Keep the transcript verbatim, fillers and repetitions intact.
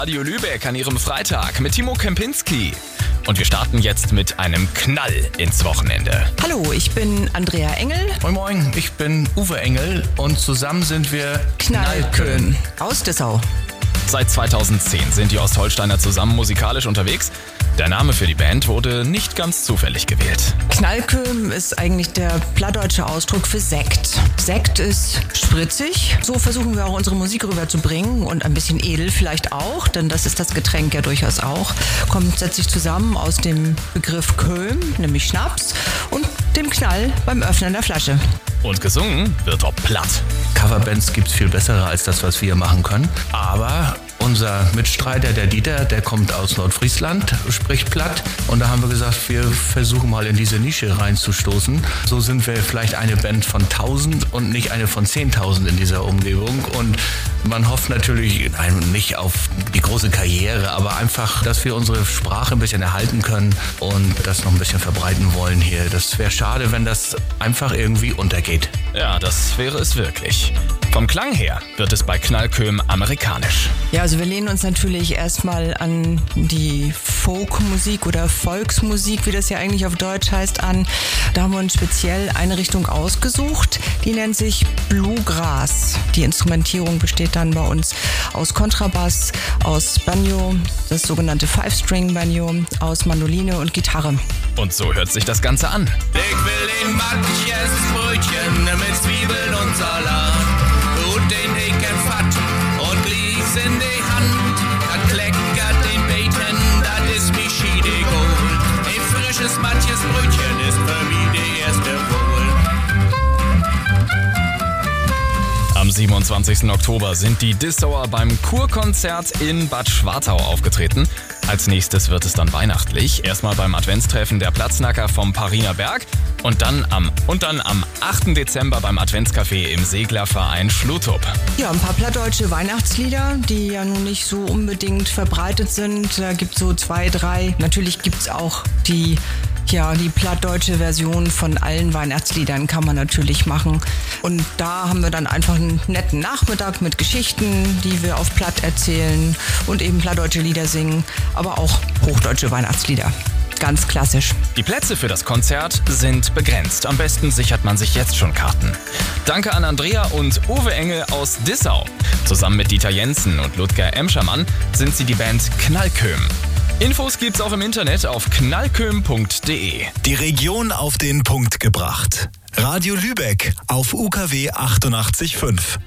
Radio Lübeck an ihrem Freitag mit Timo Kempinski. Und wir starten jetzt mit einem Knall ins Wochenende. Hallo, ich bin Andrea Engel. Moin Moin, ich bin Uwe Engel und zusammen sind wir Knallköhm aus Dessau. Seit zweitausendzehn sind die Ostholsteiner zusammen musikalisch unterwegs. Der Name für die Band wurde nicht ganz zufällig gewählt. Knallköhm ist eigentlich der plattdeutsche Ausdruck für Sekt. Sekt ist spritzig. So versuchen wir auch unsere Musik rüberzubringen und ein bisschen edel vielleicht auch, denn das ist das Getränk ja durchaus auch. Kommt setzt sich zusammen aus dem Begriff Köhm, nämlich Schnaps, und dem Knall beim Öffnen der Flasche. Und gesungen wird auch platt. Coverbands gibt's viel bessere als das, was wir machen können. Aber unser Mitstreiter, der Dieter, der kommt aus Nordfriesland, spricht platt. Und da haben wir gesagt, wir versuchen mal in diese Nische reinzustoßen. So sind wir vielleicht eine Band von tausend und nicht eine von zehntausend in dieser Umgebung. Und man hofft natürlich, nein, nicht auf die große Karriere, aber einfach, dass wir unsere Sprache ein bisschen erhalten können und das noch ein bisschen verbreiten wollen hier. Das wäre schade, wenn das einfach irgendwie untergeht. Ja, das wäre es wirklich. Vom Klang her wird es bei Knallköhm amerikanisch. Ja, also wir lehnen uns natürlich erstmal an die Folkmusik oder Volksmusik, wie das ja eigentlich auf Deutsch heißt, an. Da haben wir uns speziell eine Richtung ausgesucht, die nennt sich Bluegrass. Die Instrumentierung besteht dann bei uns aus Kontrabass, aus Banjo, das sogenannte Five-String-Banjo, aus Mandoline und Gitarre. Und so hört sich das Ganze an. Ich will ein mattiges Brötchen mit Zwiebeln und Salat und den dicken Fett und Glis in die Hand. Das kleckert den Beten, das ist wie Schiedegol. Ein frisches mattiges Brötchen ist für mich die erste Wohl. Am siebenundzwanzigsten Oktober sind die Dissauer beim Kurkonzert in Bad Schwartau aufgetreten. Als nächstes wird es dann weihnachtlich. Erstmal beim Adventstreffen der Platznacker vom Pariner Berg und dann am, und dann am achten Dezember beim Adventscafé im Seglerverein Schlutup. Ja, ein paar plattdeutsche Weihnachtslieder, die ja nun nicht so unbedingt verbreitet sind. Da gibt es so zwei, drei. Natürlich gibt es auch die, ja, die plattdeutsche Version von allen Weihnachtsliedern kann man natürlich machen. Und da haben wir dann einfach einen netten Nachmittag mit Geschichten, die wir auf Platt erzählen und eben plattdeutsche Lieder singen, aber auch hochdeutsche Weihnachtslieder. Ganz klassisch. Die Plätze für das Konzert sind begrenzt. Am besten sichert man sich jetzt schon Karten. Danke an Andrea und Uwe Engel aus Dissau. Zusammen mit Dieter Jensen und Ludger Emschermann sind sie die Band Knallköhm. Infos gibt's auch im Internet auf knallköhm punkt de. Die Region auf den Punkt gebracht. Radio Lübeck auf U K W achtundachtzig Komma fünf.